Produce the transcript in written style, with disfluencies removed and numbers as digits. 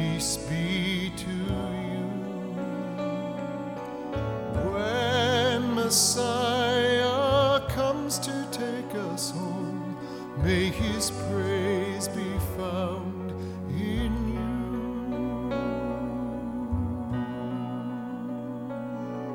Peace be to you. When Messiah comes to take us home, may his praise